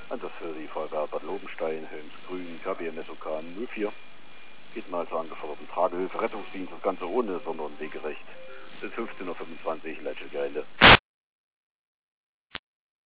Einsatz für die Feuerwehr Bad Lobenstein, Helmsgrün, KBMSOK 04. Geht mal zur angeforderten Tragehilfe, Rettungsdienst, das Ganze ohne, sondern wegerecht. Bis 15:25 Uhr, Leitschelgelände.